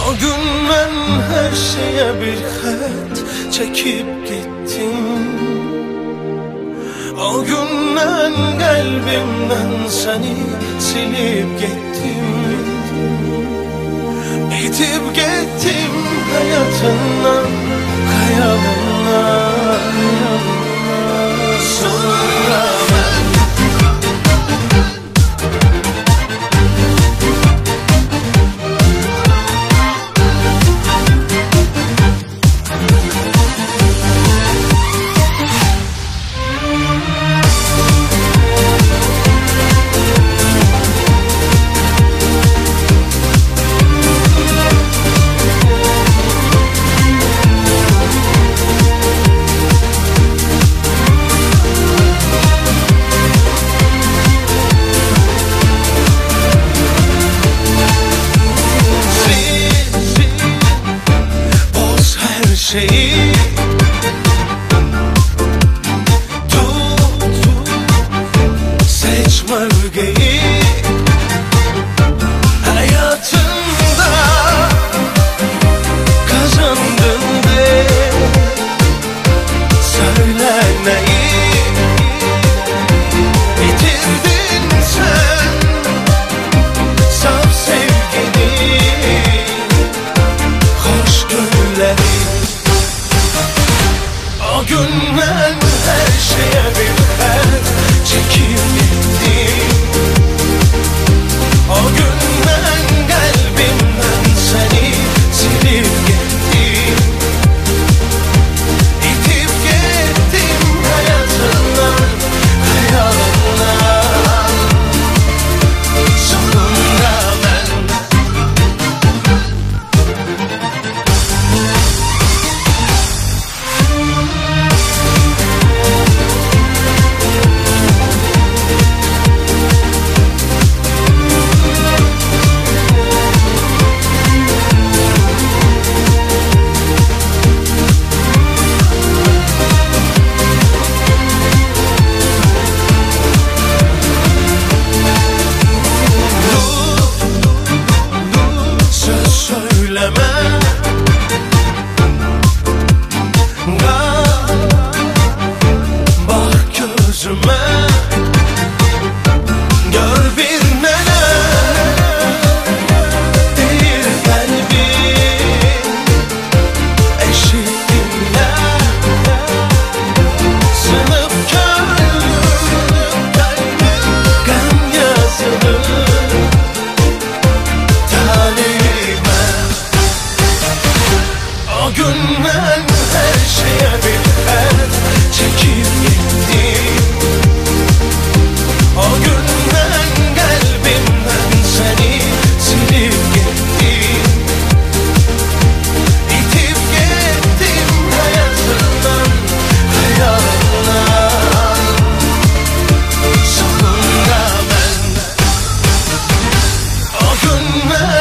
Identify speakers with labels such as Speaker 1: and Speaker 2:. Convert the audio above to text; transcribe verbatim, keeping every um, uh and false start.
Speaker 1: O gün ben her şeye bir xət çekip gittim. O gündən qəlbimdən səni silib getdim. Bitib getdim həyatından, xəyalından. Sonra mən şeyi tut, seç mövqeyi hayatında kazandın de, söyle neyi bitirdin sen, saf sevgini, hoş günleri. O gün ben her şeye bir xət çekip gittim. O gün ben qəlbimdən səni silib getdim. İtib getdim həyatından, xəyalından. Sonunda mən gör bir neler değil kalbim, eşit dinle sınıf gönlüm, gam yazılı talime. O gün ben her şeye bir xət çekip gittim. O gün ben qəlbimdən səni silib getdim. İtib getdim həyatından, xəyalından. Sonunda mən o gün mən